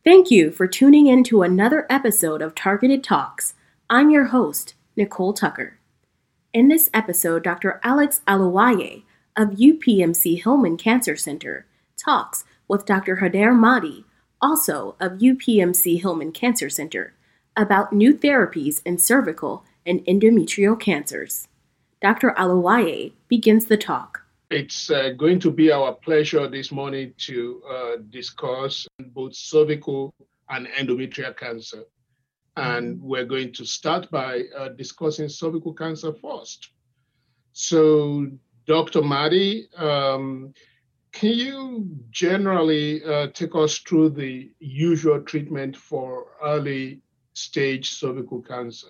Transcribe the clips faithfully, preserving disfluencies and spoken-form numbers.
Thank you for tuning in to another episode of Targeted Talks. I'm your host, Nicole Tucker. In this episode, Doctor Alex Aluwaye of U P M C Hillman Cancer Center talks with Doctor Haider Mahdi, also of U P M C Hillman Cancer Center, about new therapies in cervical and endometrial cancers. Doctor Aluwaye begins the talk. It's uh, going to be our pleasure this morning to uh, discuss both cervical and endometrial cancer. And we're going to start by uh, discussing cervical cancer first. So, Doctor Mahdi, um, can you generally uh, take us through the usual treatment for early stage cervical cancer?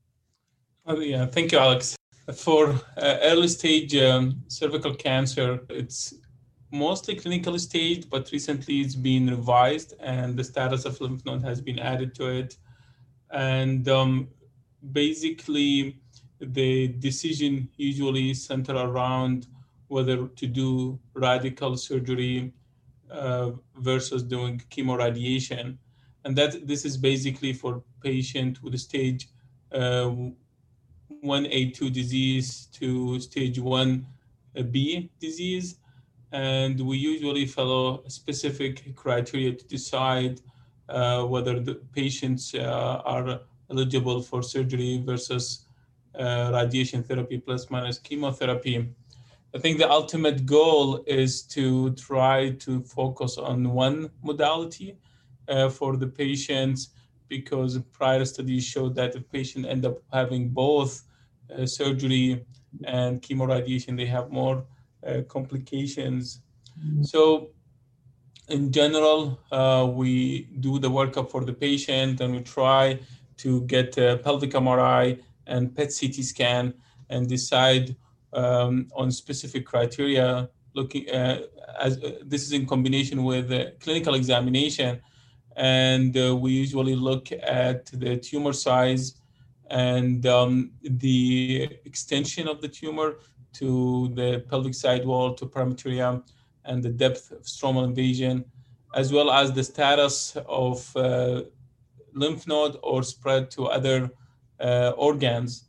Oh, yeah, thank you, Alex. For uh, early stage um, cervical cancer, it's mostly clinical stage, but recently it's been revised and the status of lymph node has been added to it. And um, basically, the decision usually center around whether to do radical surgery uh, versus doing chemoradiation. And that this is basically for patient with a stage uh, one A two disease to stage one B disease. And we usually follow specific criteria to decide uh, whether the patients uh, are eligible for surgery versus uh, radiation therapy plus minus chemotherapy. I think the ultimate goal is to try to focus on one modality uh, for the patients, because prior studies showed that if patients end up having both uh, surgery and chemoradiation, they have more uh, complications. So in general, uh, we do the workup for the patient and we try to get a pelvic M R I and P E T C T scan and decide um, on specific criteria. Looking uh, as uh, this is in combination with uh, clinical examination, and uh, we usually look at the tumor size and um, the extension of the tumor to the pelvic side wall, to parameteria, and the depth of stromal invasion, as well as the status of uh, lymph node or spread to other uh, organs.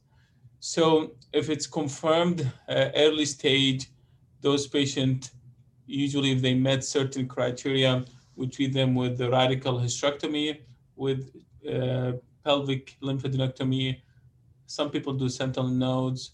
So if it's confirmed uh, early stage, those patients, usually if they met certain criteria, we treat them with the radical hysterectomy, with uh, pelvic lymphadenectomy. Some people do sentinel nodes.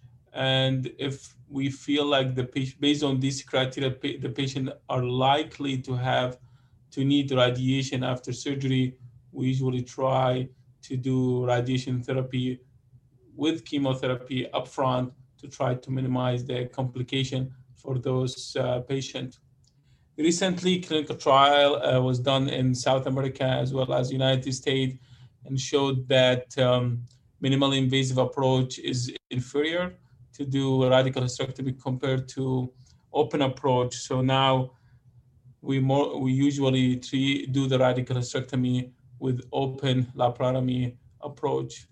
And if we feel like the patient, based on these criteria, the patient are likely to have to need radiation after surgery, we usually try to do radiation therapy with chemotherapy upfront to try to minimize the complication for those uh, patients. Recently, clinical trial uh, was done in South America as well as United States and showed that um, minimally invasive approach is inferior to do a radical hysterectomy compared to open approach. So now we more we usually treat, do the radical hysterectomy with open laparotomy approach.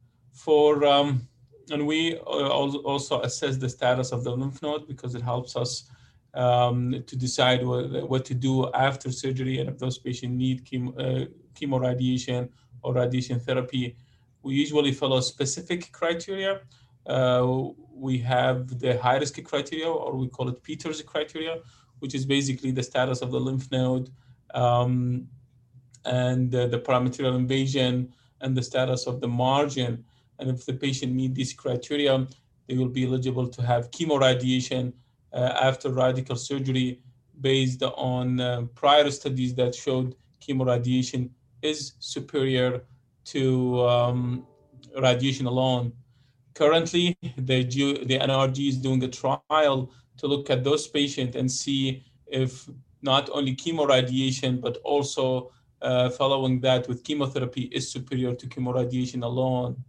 For um, and we also assess the status of the lymph node because it helps us um, to decide what, what to do after surgery, and if those patients need chemo, uh, chemoradiation or radiation therapy. We usually follow specific criteria. Uh, we have the high-risk criteria, or we call it Peters criteria, which is basically the status of the lymph node um, and uh, the parameterial invasion and the status of the margin. And if the patient meet these criteria, they will be eligible to have chemoradiation uh, after radical surgery based on uh, prior studies that showed chemoradiation is superior to um, radiation alone. Currently, the, the N R G is doing a trial to look at those patients and see if not only chemoradiation, but also uh, following that with chemotherapy is superior to chemoradiation alone.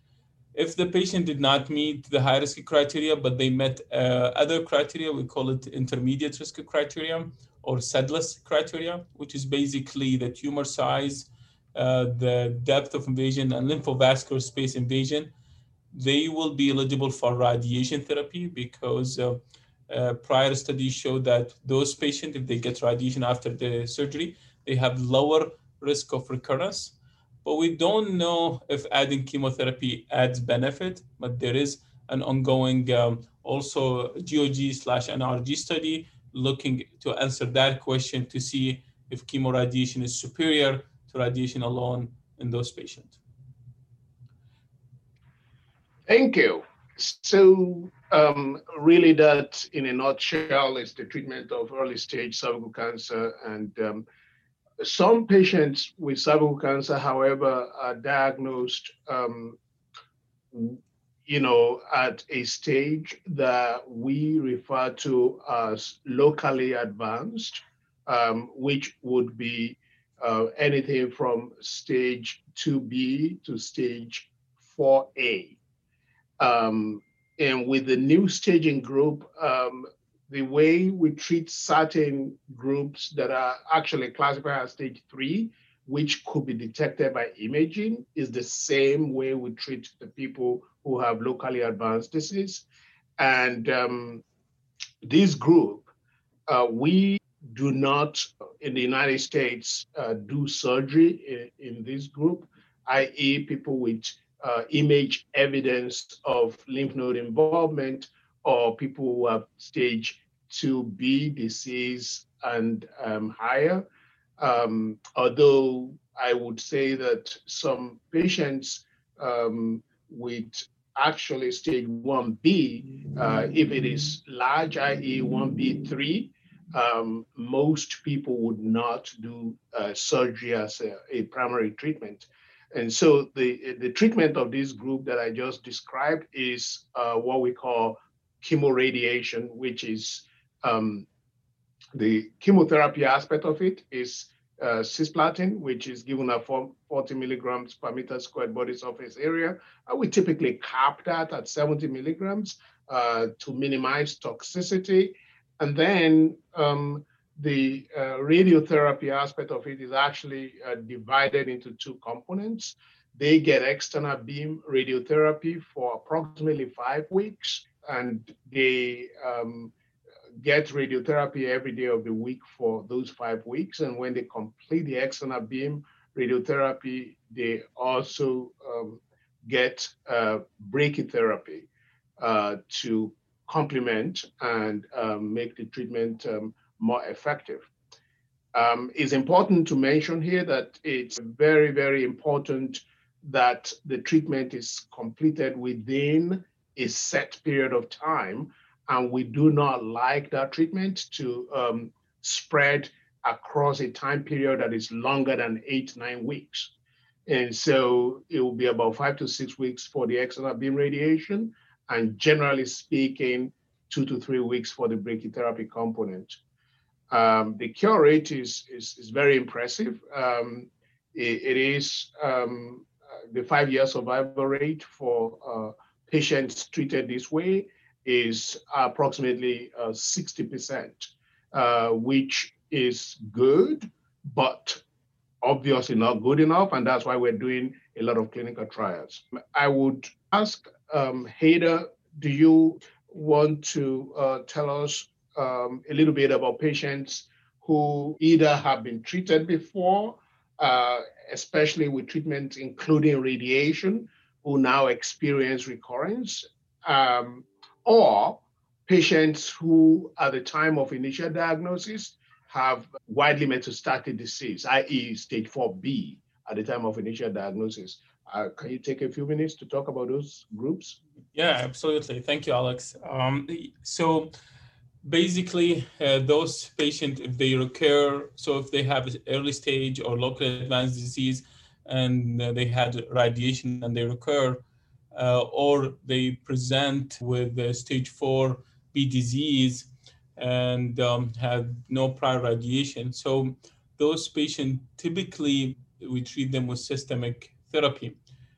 If the patient did not meet the high risk criteria, but they met uh, other criteria, we call it intermediate risk criteria or S E D L I S criteria, which is basically the tumor size, uh, the depth of invasion, and lymphovascular space invasion. They will be eligible for radiation therapy because uh, uh, prior studies show that those patients, if they get radiation after the surgery, they have lower risk of recurrence. But we don't know if adding chemotherapy adds benefit, but there is an ongoing um, also G O G slash N R G study looking to answer that question to see if chemoradiation is superior to radiation alone in those patients. Thank you. So um, really that in a nutshell is the treatment of early stage cervical cancer. And um, some patients with cervical cancer, however, are diagnosed um, you know, at a stage that we refer to as locally advanced, um, which would be uh, anything from stage two B to stage four A. Um, and with the new staging group, um, the way we treat certain groups that are actually classified as stage three, which could be detected by imaging, is the same way we treat the people who have locally advanced disease. And um, this group, uh, we do not, in the United States, uh, do surgery in, in this group, that is people with uh, image evidence of lymph node involvement or people who have stage two B disease and um, higher. Um, although I would say that some patients um, with actually stage one B, uh, if it is large, that is one B three, um, most people would not do uh, surgery as a, a primary treatment. And so the, the treatment of this group that I just described is uh, what we call chemoradiation, which is um, the chemotherapy aspect of it is uh, cisplatin, which is given at forty milligrams per meter squared body surface area. Uh, we typically cap that at seventy milligrams uh, to minimize toxicity. And then um, the uh, radiotherapy aspect of it is actually uh, divided into two components. They get external beam radiotherapy for approximately five weeks, and they um, get radiotherapy every day of the week for those five weeks. And when they complete the external beam radiotherapy, they also um, get uh, brachytherapy uh, to complement and um, make the treatment um, more effective. Um, it's important to mention here that it's very, very important that the treatment is completed within a set period of time. And we do not like that treatment to um, spread across a time period that is longer than eight, nine weeks. And so it will be about five to six weeks for the external beam radiation, and generally speaking, two to three weeks for the brachytherapy component. Um, the cure rate is, is, is very impressive. Um, it, it is um, the five-year survival rate for uh, patients treated this way is approximately uh, sixty percent, uh, which is good, but obviously not good enough, and that's why we're doing a lot of clinical trials. I would ask um, Haydar, do you want to uh, tell us um, a little bit about patients who either have been treated before, uh, especially with treatment including radiation, who now experience recurrence, um, or patients who at the time of initial diagnosis have widely metastatic disease, that is stage four B at the time of initial diagnosis. Uh, can you take a few minutes to talk about those groups? Yeah, absolutely. Thank you, Alex. Um, so basically, uh, those patients, if they recur, so if they have early stage or locally advanced disease and uh, they had radiation and they recur, uh, or they present with uh, stage four B disease and um, have no prior radiation. So those patients, typically, we treat them with systemic therapy.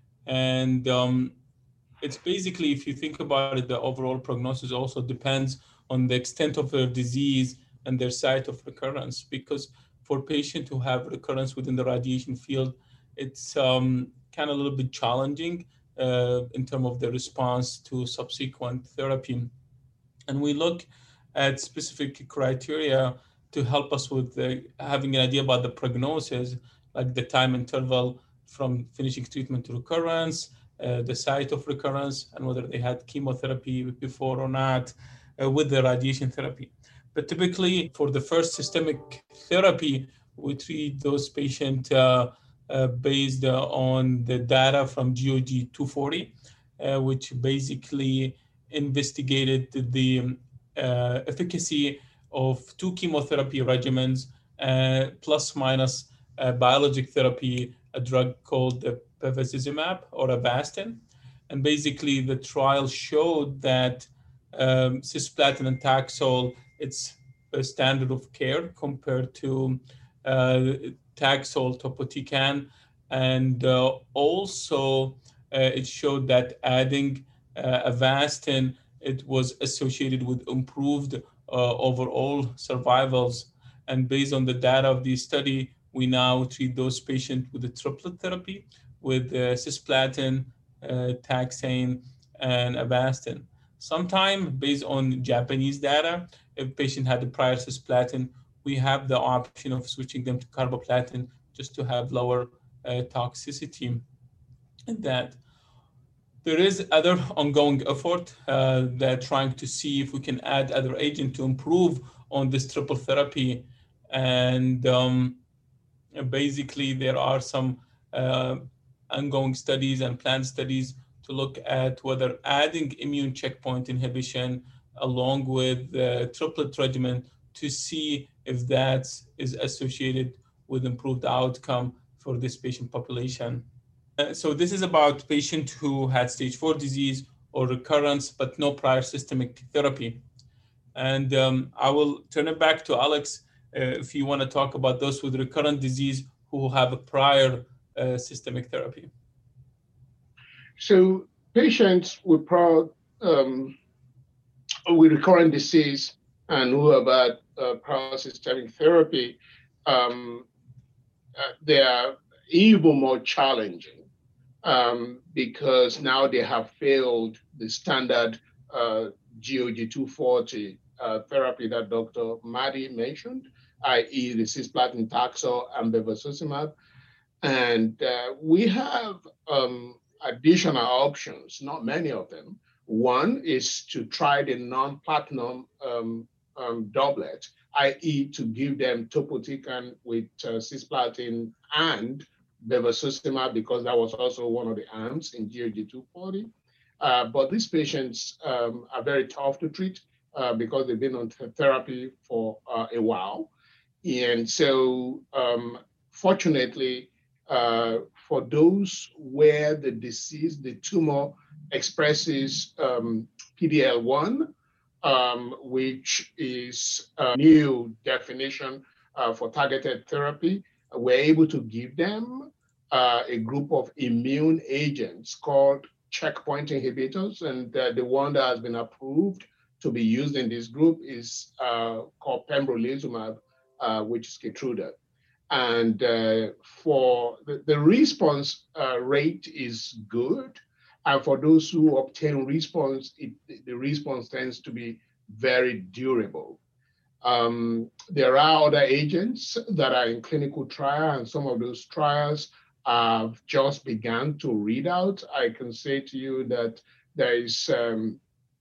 And um, it's basically, if you think about it, the overall prognosis also depends on the extent of their disease and their site of recurrence. Because for patients who have recurrence within the radiation field, it's um, kind of a little bit challenging uh, in terms of the response to subsequent therapy. And we look at specific criteria to help us with uh, having an idea about the prognosis, like the time interval from finishing treatment to recurrence, uh, the site of recurrence, and whether they had chemotherapy before or not uh, with the radiation therapy. But typically, for the first systemic therapy, we treat those patients uh, uh, based uh, on the data from G O G two forty, uh, which basically investigated the uh, efficacy of two chemotherapy regimens uh, plus minus uh, biologic therapy, a drug called the bevacizumab or Avastin. And basically, the trial showed that um, cisplatin and Taxol, it's a standard of care compared to uh, Taxol topotecan. And uh, also, uh, it showed that adding uh, Avastin, it was associated with improved uh, overall survivals. And based on the data of the study, we now treat those patients with a triplet therapy with uh, cisplatin, uh, taxane, and Avastin. Sometime based on Japanese data, if a patient had a prior cisplatin, we have the option of switching them to carboplatin just to have lower uh, toxicity in that. There is other ongoing effort uh, that trying to see if we can add other agent to improve on this triple therapy. And um, basically, there are some uh, ongoing studies and planned studies to look at whether adding immune checkpoint inhibition along with the triplet regimen to see if that is associated with improved outcome for this patient population. Uh, so this is about patient who had stage four disease or recurrence, but no prior systemic therapy. And um, I will turn it back to Alex uh, if you want to talk about those with recurrent disease who have a prior uh, systemic therapy. So patients with prior um, with recurrent disease and who have had uh, prior systemic therapy, um, uh, they are even more challenging um, because now they have failed the standard uh, G O G two forty uh, therapy that Doctor Mahdi mentioned, that is the cisplatin, Taxol, and bevacizumab. And uh, we have um, additional options, not many of them. One is to try the non-platinum um, um, doublet, that is to give them topotecan with uh, cisplatin and bevacizumab, because that was also one of the arms in G O G two forty. Uh, but these patients um, are very tough to treat uh, because they've been on th- therapy for uh, a while. And so, um, fortunately, uh, for those where the disease, the tumor expresses um, P D L one, um, which is a new definition uh, for targeted therapy, we're able to give them uh, a group of immune agents called checkpoint inhibitors. And uh, the one that has been approved to be used in this group is uh, called pembrolizumab, uh, which is Keytruda. And uh, for the, the response uh, rate is good. And for those who obtain response, it, the response tends to be very durable. Um, there are other agents that are in clinical trial, and some of those trials have just begun to read out. I can say to you that there is um,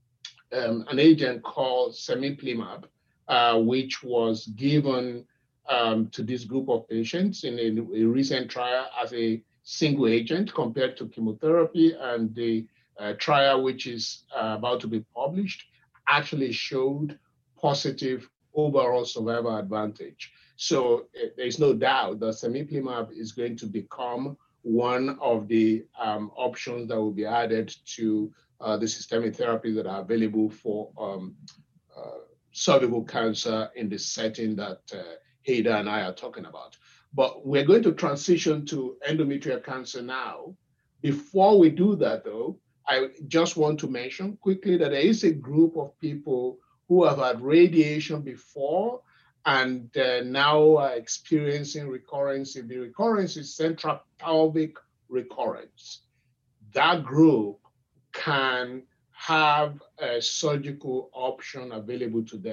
um, an agent called cemiplimab, uh, which was given um, to this group of patients in a, a recent trial as a single agent compared to chemotherapy, and the uh, trial, which is uh, about to be published, actually showed positive overall survival advantage. So uh, there's no doubt that cemiplimab is going to become one of the um, options that will be added to uh, the systemic therapies that are available for um, uh, cervical cancer in the setting that uh, Haydar and I are talking about. But we're going to transition to endometrial cancer now. Before we do that, though, I just want to mention quickly that there is a group of people who have had radiation before and uh, now are experiencing recurrence. If the recurrence is central pelvic recurrence, that group can have a surgical option available to them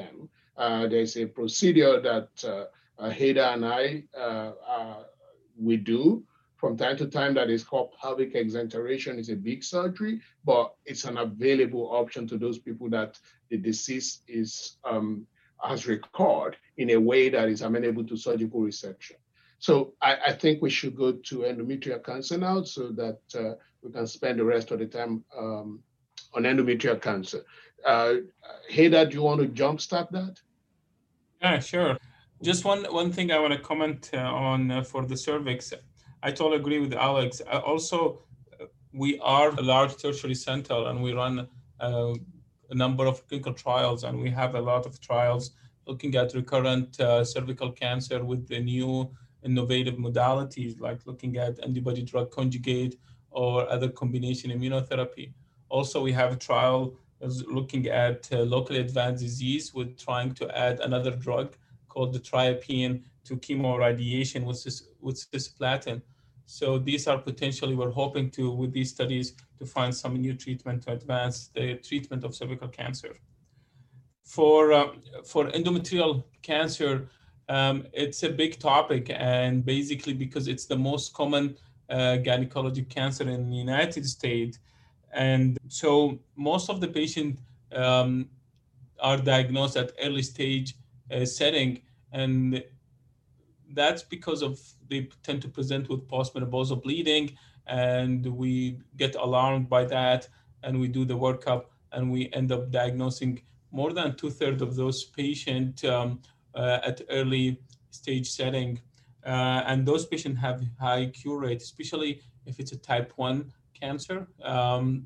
Uh, there's a procedure that uh, uh, Heda and I uh, uh, we do from time to time that is called pelvic exenteration. It's a big surgery, but it's an available option to those people that the disease is um, has recurred in a way that is amenable to surgical resection. So I, I think we should go to endometrial cancer now so that uh, we can spend the rest of the time um, on endometrial cancer. Uh, Heda, do you want to jumpstart that? Yeah, sure. Just one one thing I want to comment uh, on uh, for the cervix. I totally agree with Alex. Uh, also, uh, we are a large tertiary center, and we run uh, a number of clinical trials, and we have a lot of trials looking at recurrent uh, cervical cancer with the new innovative modalities, like looking at antibody drug conjugate or other combination immunotherapy. Also, we have a trial is looking at uh, locally advanced disease with trying to add another drug called the triapine to chemoradiation with, cis, with cisplatin. So these are potentially, we're hoping to, with these studies, to find some new treatment to advance the treatment of cervical cancer. For, uh, for endometrial cancer, um, it's a big topic, and basically because it's the most common uh, gynecologic cancer in the United States. And so most of the patients um, are diagnosed at early stage uh, setting, and that's because of they tend to present with postmenopausal bleeding, and we get alarmed by that, and we do the workup, and we end up diagnosing more than two-thirds of those patients um, uh, at early stage setting. Uh, and those patients have high cure rate, especially if it's a type one cancer. Um,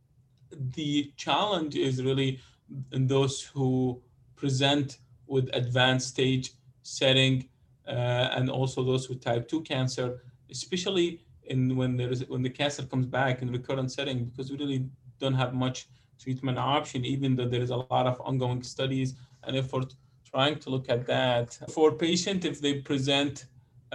the challenge is really in those who present with advanced stage setting uh, and also those with type two cancer, especially in when there is when the cancer comes back in recurrent setting, because we really don't have much treatment option, even though there is a lot of ongoing studies and effort trying to look at that. For patient, if they present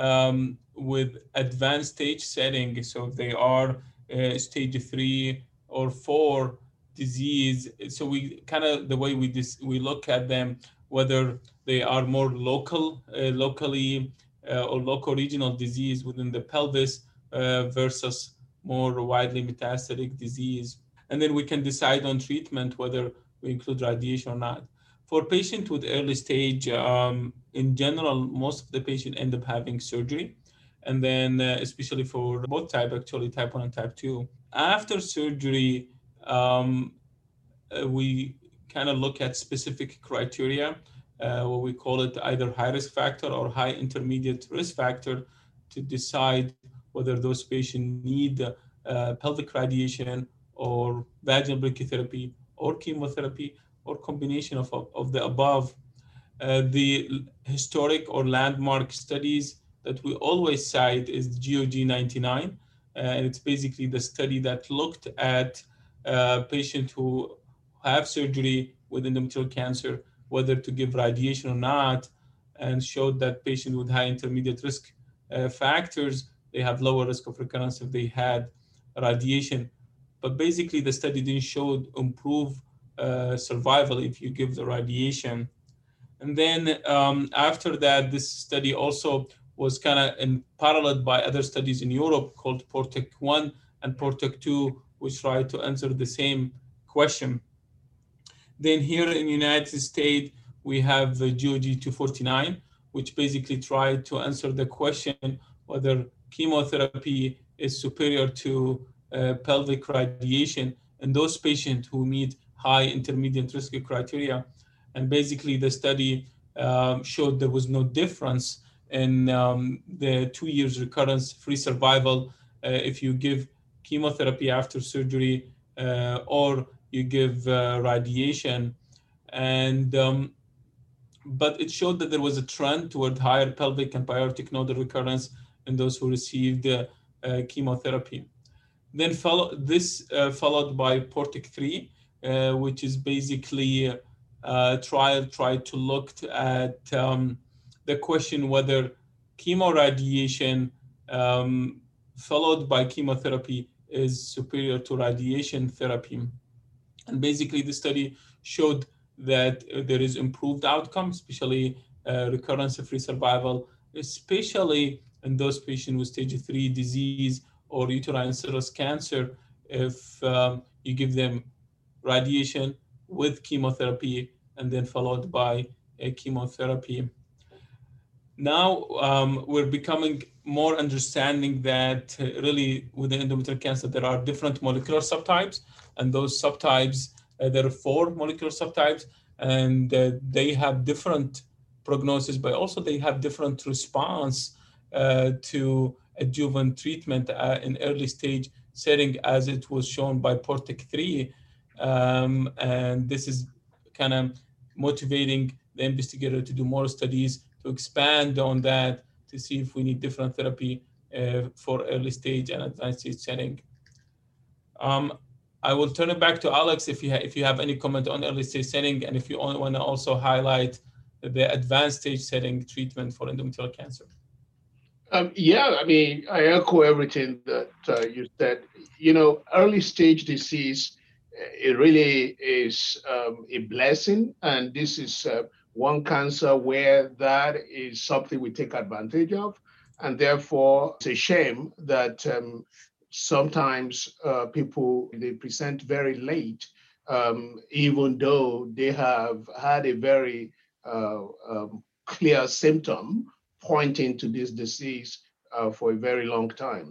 um, with advanced stage setting, so if they are uh, stage three or four disease, so we kind of the way we dis, we look at them, whether they are more local, uh, locally uh, or local regional disease within the pelvis uh, versus more widely metastatic disease. And then we can decide on treatment, whether we include radiation or not. For patients with early stage, um, in general, most of the patients end up having surgery. And then uh, especially for both type, actually type one and type two. After surgery, um, uh, we kind of look at specific criteria, uh, what we call it either high risk factor or high intermediate risk factor, to decide whether those patients need uh, pelvic radiation or vaginal brachytherapy or chemotherapy or combination of, of the above. Uh, the historic or landmark studies that we always cite is G O G ninety-nine, uh, and it's basically the study that looked at uh, patients who have surgery with endometrial cancer, whether to give radiation or not, and showed that patients with high intermediate risk uh, factors, they have lower risk of recurrence if they had radiation. But basically, the study didn't show improve uh, survival if you give the radiation. And then um, after that, this study also was kind of in parallel by other studies in Europe called PORTEC one and PORTEC two, which tried to answer the same question. Then here in the United States, we have the G O G two forty-nine, which basically tried to answer the question whether chemotherapy is superior to uh, pelvic radiation in those patients who meet high intermediate risk criteria. And basically the study um, showed there was no difference in um, the two years recurrence free survival uh, if you give chemotherapy after surgery uh, or you give uh, radiation. And um, but it showed that there was a trend toward higher pelvic and aortic nodal recurrence in those who received uh, uh, chemotherapy. Then follow, this uh, followed by PORTEC three, uh, which is basically a trial tried to look at um, the question whether chemoradiation um, followed by chemotherapy is superior to radiation therapy. And basically the study showed that there is improved outcome, especially uh, recurrence-free survival, especially in those patients with stage three disease or uterine serous cancer, if um, you give them radiation with chemotherapy and then followed by a chemotherapy. Now um, we're becoming more understanding that uh, really with the endometrial cancer, there are different molecular subtypes, and those subtypes, uh, there are four molecular subtypes, and uh, they have different prognosis, but also they have different response uh, to adjuvant treatment uh, in early stage setting, as it was shown by PORTEC three. Um, and this is kind of motivating the investigator to do more studies to expand on that to see if we need different therapy uh, for early stage and advanced stage setting. Um, I will turn it back to Alex if you ha- if you have any comment on early stage setting, and if you want to also highlight the advanced stage setting treatment for endometrial cancer. Um, yeah, I mean, I echo everything that uh, you said. You know, early stage disease, it really is um, a blessing. And this is uh, one cancer where that is something we take advantage of. And therefore, it's a shame that um, sometimes uh, people, they present very late, um, even though they have had a very uh, um, clear symptom pointing to this disease uh, for a very long time.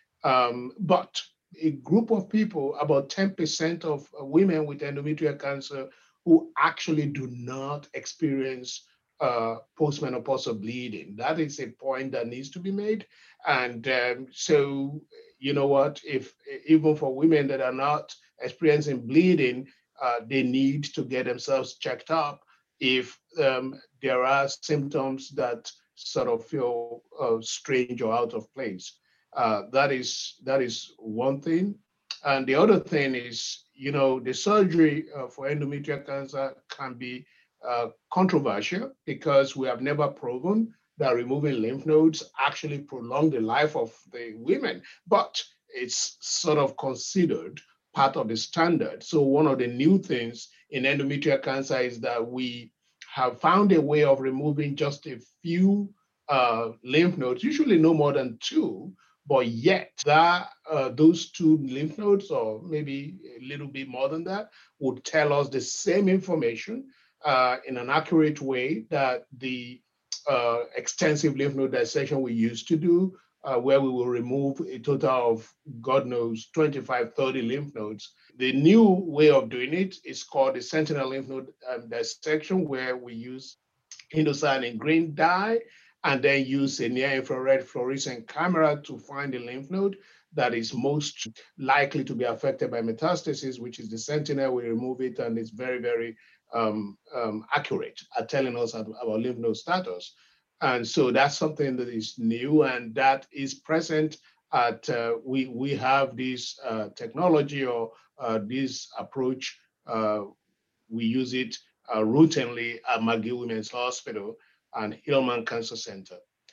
Um, but a group of people, about ten percent of women with endometrial cancer, who actually do not experience uh, postmenopausal bleeding. That is a point that needs to be made. And um, so, you know what, if even for women that are not experiencing bleeding, uh, they need to get themselves checked up if um, there are symptoms that sort of feel uh, strange or out of place. Uh, that is that is one thing, and the other thing is, you know, the surgery uh, for endometrial cancer can be uh, controversial because we have never proven that removing lymph nodes actually prolong the life of the women, but it's sort of considered part of the standard. So one of the new things in endometrial cancer is that we have found a way of removing just a few uh, lymph nodes, usually no more than two, but yet that uh, those two lymph nodes, or maybe a little bit more than that, would tell us the same information uh, in an accurate way that the uh, extensive lymph node dissection we used to do, uh, where we will remove a total of, God knows, twenty-five, thirty lymph nodes. The new way of doing it is called the sentinel lymph node um, dissection, where we use indocyanine green dye and then use a near-infrared fluorescent camera to find the lymph node that is most likely to be affected by metastasis, which is the sentinel. We remove it, and it's very, very um, um, accurate at telling us about lymph node status. And so that's something that is new, and that is present at, uh, we, we have this uh, technology or uh, this approach. Uh, we use it uh, routinely at McGill Women's Hospital and Hillman Cancer Center.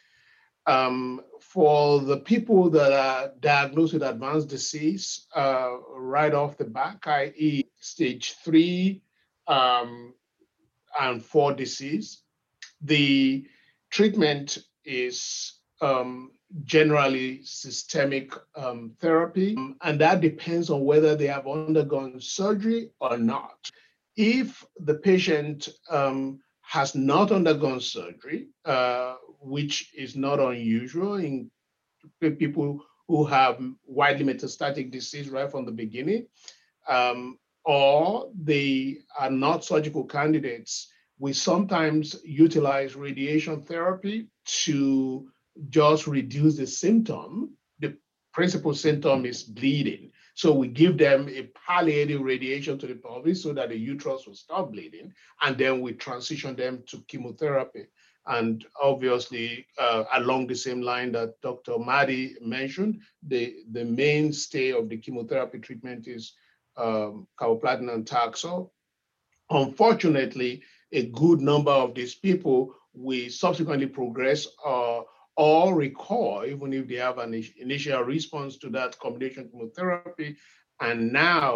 Um, for the people that are diagnosed with advanced disease uh, right off the bat, that is stage three um, and four disease, the treatment is um, generally systemic um, therapy, and that depends on whether they have undergone surgery or not. If the patient um, has not undergone surgery, uh, which is not unusual in people who have widely metastatic disease right from the beginning, um, or they are not surgical candidates, we sometimes utilize radiation therapy to just reduce the symptom. The principal symptom is bleeding. So we give them a palliative radiation to the pelvis so that the uterus will stop bleeding, and then we transition them to chemotherapy. And obviously, uh, along the same line that Doctor Mahdi mentioned, the, the mainstay of the chemotherapy treatment is um, carboplatin and Taxol. Unfortunately, a good number of these people will subsequently progress uh, or recur, even if they have an initial response to that combination chemotherapy. And now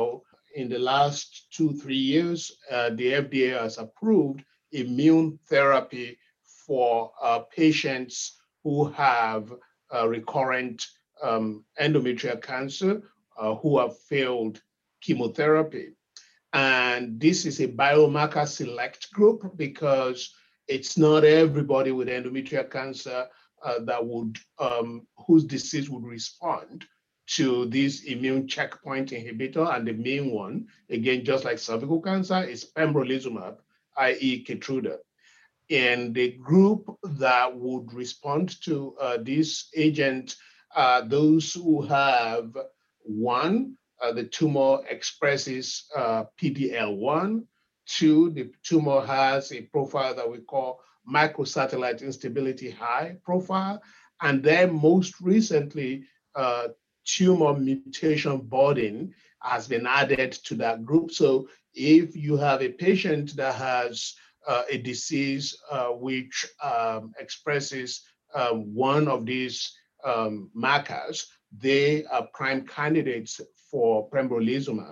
in the last two, three years, uh, the F D A has approved immune therapy for uh, patients who have uh, recurrent um, endometrial cancer uh, who have failed chemotherapy. And this is a biomarker select group because it's not everybody with endometrial cancer uh, that would, um, whose disease would respond to this immune checkpoint inhibitor. And the main one, again, just like cervical cancer, is pembrolizumab, that is. Keytruda. And the group that would respond to uh, this agent are those who have, one, uh, the tumor expresses uh, P D L one, two, the tumor has a profile that we call microsatellite instability high profile, and then most recently, uh, tumor mutation burden has been added to that group. So if you have a patient that has uh, a disease uh, which um, expresses uh, one of these um, markers, they are prime candidates for pembrolizumab.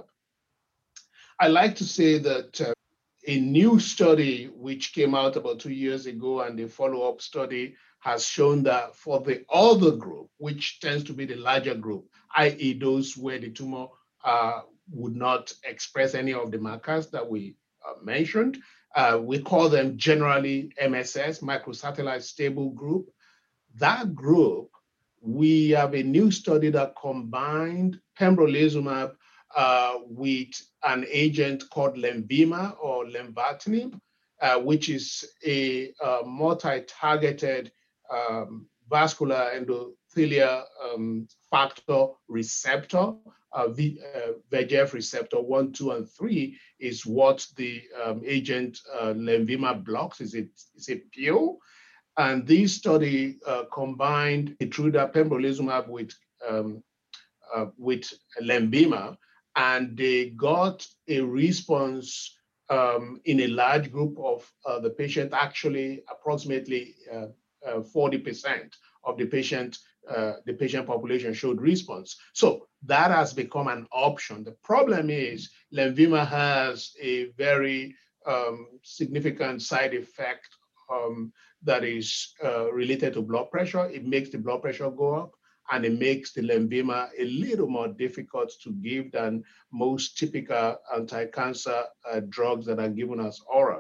I like to say that uh, a new study which came out about two years ago and the follow-up study has shown that for the other group, which tends to be the larger group, that is those where the tumor uh, would not express any of the markers that we uh, mentioned, uh, we call them generally M S S, microsatellite stable group. That group, we have a new study that combined pembrolizumab uh, with an agent called Lenvima or lenvatinib, uh, which is a, a multi-targeted um, vascular endothelial um, factor receptor. Uh, v, uh, V E G F receptor one, two, and three is what the um, agent uh, Lenvima blocks. Is it, it's a pill. And this study uh, combined Keytruda pembrolizumab with, um, uh, with Lenvima, and they got a response um, in a large group of uh, the patient, actually approximately uh, uh, forty percent of the patient, uh, the patient population showed response. So that has become an option. The problem is Lenvima has a very um, significant side effect um, that is uh, related to blood pressure. It makes the blood pressure go up, and it makes the Lenvima a little more difficult to give than most typical anti-cancer uh, drugs that are given as oral.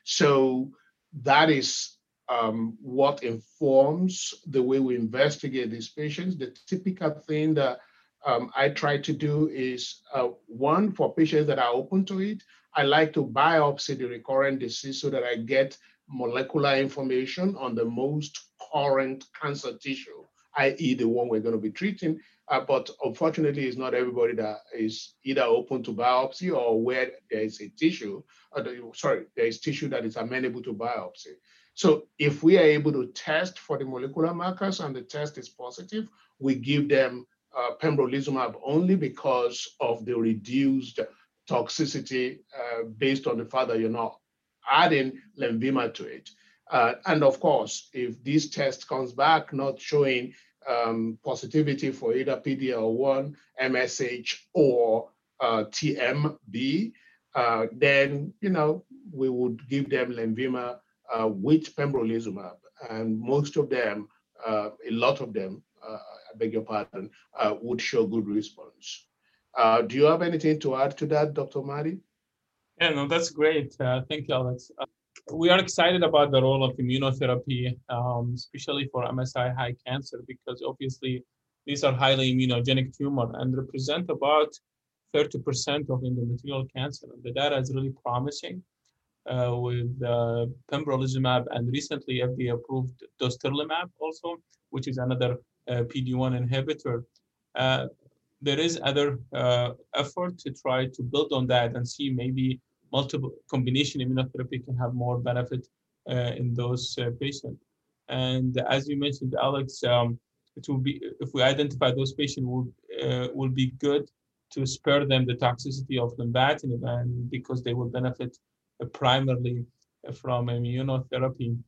So that is um, what informs the way we investigate these patients. The typical thing that um, I try to do is, uh, one, for patients that are open to it, I like to biopsy the recurrent disease so that I get molecular information on the most current cancer tissue, that is the one we're going to be treating. Uh, but unfortunately, it's not everybody that is either open to biopsy or where there is a tissue, or the, sorry, there is tissue that is amenable to biopsy. So if we are able to test for the molecular markers and the test is positive, we give them uh, pembrolizumab only because of the reduced toxicity uh, based on the fact that you're not adding Lenvima to it. Uh, and of course, if this test comes back not showing um, positivity for either P D L one, M S H, or uh, T M B, uh, then, you know, we would give them Lenvima uh, with pembrolizumab. And most of them, uh, a lot of them, uh, I beg your pardon, uh, would show good response. Uh, do you have anything to add to that, Doctor Mahdi? Yeah, no, that's great. Uh, thank you, Alex. Uh, we are excited about the role of immunotherapy, um, especially for M S I high cancer, because obviously these are highly immunogenic tumor and represent about thirty percent of endometrial cancer. The data is really promising uh, with uh, pembrolizumab and recently F D A approved dostarlimab also, which is another uh, P D one inhibitor. Uh, there is other uh, effort to try to build on that and see maybe multiple combination immunotherapy can have more benefit uh, in those uh, patients. And as you mentioned, Alex, um, it will be, if we identify those patients, will uh, will be good to spare them the toxicity of lenvatinib, and because they will benefit uh, primarily from immunotherapy.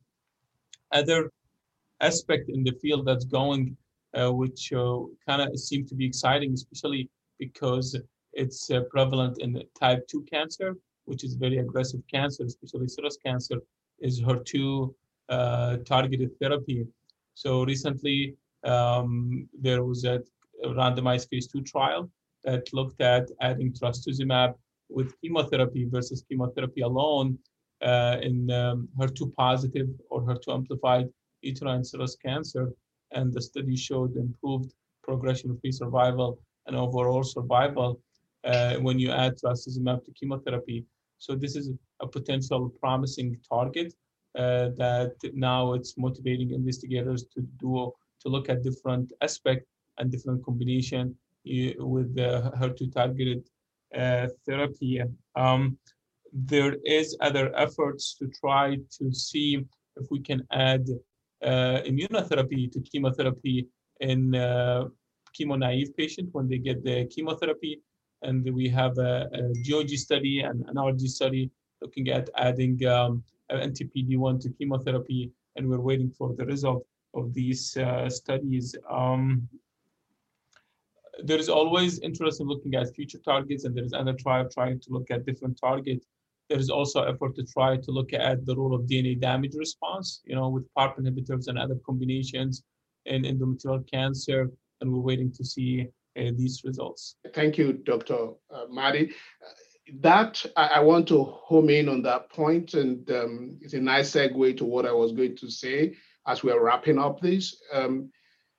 Other aspect in the field that's going, uh, which uh, kind of seem to be exciting, especially because It's uh, prevalent in type two cancer, which is very aggressive cancer, especially serous cancer, is H E R two uh, targeted therapy. So recently, um, there was a randomized phase two trial that looked at adding trastuzumab with chemotherapy versus chemotherapy alone uh, in um, H E R two positive or H E R two amplified uterine serous cancer. And the study showed improved progression-free survival and overall survival uh, when you add trastuzumab to chemotherapy. So this is a potential promising target uh, that now it's motivating investigators to do to look at different aspects and different combination uh, with the H E R two targeted uh, therapy. Um, there is other efforts to try to see if we can add uh, immunotherapy to chemotherapy in uh, chemo-naive patient when they get the chemotherapy. And we have a, a G O G study and an R G study looking at adding um, anti P D one to chemotherapy, and we're waiting for the result of these uh, studies. Um, there is always interest in looking at future targets, and there is another trial trying to look at different targets. There is also effort to try to look at the role of D N A damage response, you know, with PARP inhibitors and other combinations in endometrial cancer, and we're waiting to see uh, these results. Thank you, Doctor Uh, Mahdi. That I, I want to home in on that point, and um, it's a nice segue to what I was going to say as we're wrapping up this. Um,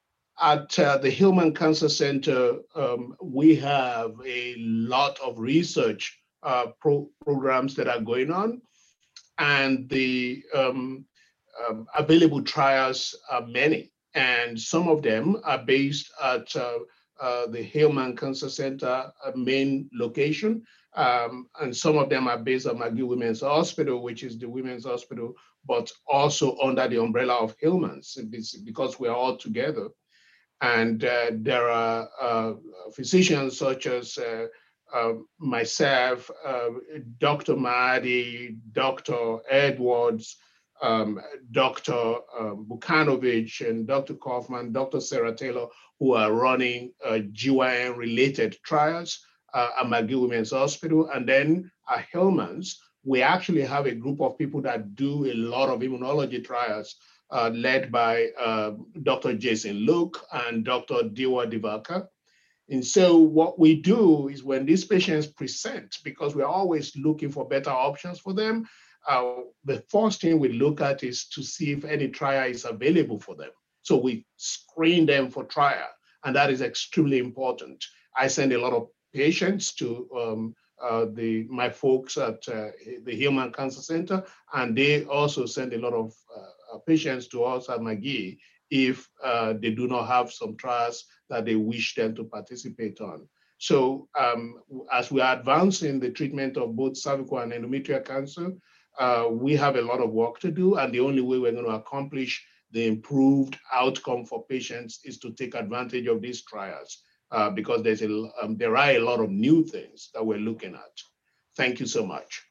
At uh, the Hillman Cancer Center, um, we have a lot of research uh, pro- programs that are going on, and the um, um, available trials are many, and some of them are based at uh, uh, the Hillman Cancer Center uh, main location, um, and some of them are based at McGill Women's Hospital, which is the women's hospital, but also under the umbrella of Hillman's, because we're all together. And uh, there are uh, physicians such as uh, uh, myself, uh, Doctor Mahdi, Doctor Edwards, um, Doctor Um, Bukanovich, and Doctor Kaufman, Doctor Sarah Taylor, who are running uh, G Y N-related trials uh, at McGill Women's Hospital. And then at Hillman's, we actually have a group of people that do a lot of immunology trials, Uh, led by uh, Doctor Jason Luke and Doctor Diwa Divalka. And so what we do is when these patients present, because we're always looking for better options for them, uh, the first thing we look at is to see if any trial is available for them. So we screen them for trial, and that is extremely important. I send a lot of patients to um, uh, the my folks at uh, the Hillman Cancer Center, and they also send a lot of uh, patients to us at McGee if uh, they do not have some trials that they wish them to participate on. So um, as we are advancing the treatment of both cervical and endometrial cancer, uh, we have a lot of work to do, and the only way we're going to accomplish the improved outcome for patients is to take advantage of these trials, uh, because there's a, um, there are a lot of new things that we're looking at. Thank you so much.